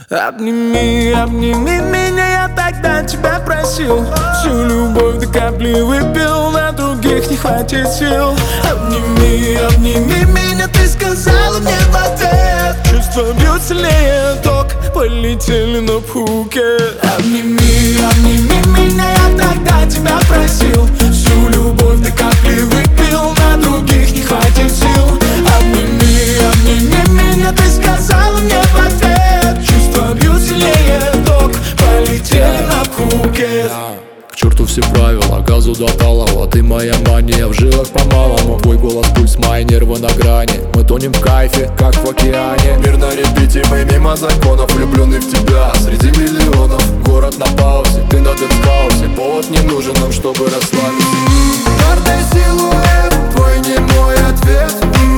Обними, обними меня, я тогда тебя просил. Всю любовь до капли выпил, на других не хватит сил. Обними, обними меня, ты сказала мне в ответ. Чувства бьют сильнее ток, полетели на Пхукет. Обними, обними меня, я тогда тебя просил. Всю любовь до капли выпил, на других не хватит сил. Обними, обними меня, ты сказала мне в ответ. Чувства бьют сильнее ток, полетели на Пхукет. К черту все правила, газу до талого. Ты моя мания, в жилах по-малому. Твой голос, пульс, мои нервы на грани. Мы тонем в кайфе, как в океане. Мир на репите, мы мимо законов. Влюбленный в тебя среди миллионов. Город на паузе, ты на дэнс-хаусе. Повод не нужен нам, чтобы расслабиться. Гордый силуэт, твой не мой ответ.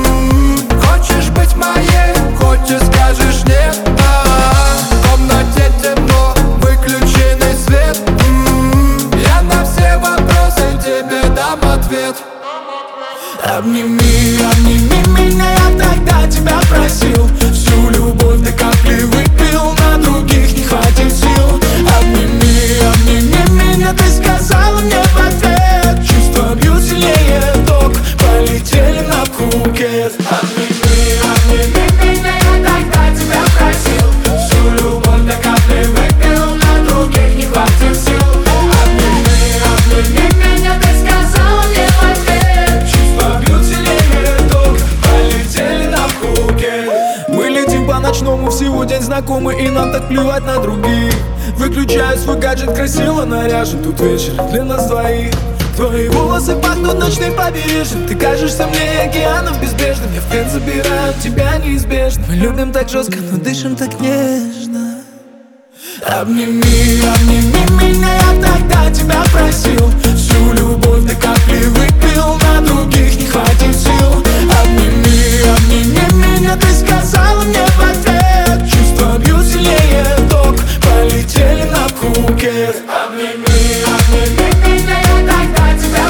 Хочешь быть моей, хоть и скажешь нет. В комнате темно, выключенный свет. Я на все вопросы тебе дам ответ. Обними, обними меня, я тогда тебя просил. Всю любовь до капли выпил, на других не хватит сил. Обними, обними меня, ты сказала мне в ответ. Чувства бьют сильнее ток, полетели на Пхукет. Обними, обними меня, я тогда тебя просил. Всю любовь до капли выпил, на других не хватит сил. Обними, обними меня, ты сказала мне в ответ. Чувства бьют сильнее ток, полетели на Пхукет. Мы летим по ночному, всего день знакомы, и нам так плевать на других. Выключаю свой гаджет, красиво наряжен. Тут вечер для нас двоих. Твои волосы пахнут ночным побережьем. Ты кажешься мне океаном безбрежным. Я в плен забираю тебя неизбежно. Мы любим так жестко, но дышим так нежно. Обними, обними меня, я тогда тебя просил. Всю любовь до капли выпил, на других не хватит сил. Обними, обними меня, ты сказала мне в ответ. Чувства бьют сильнее ток, полетели на Пхукет. Обними, обними меня, я тогда тебя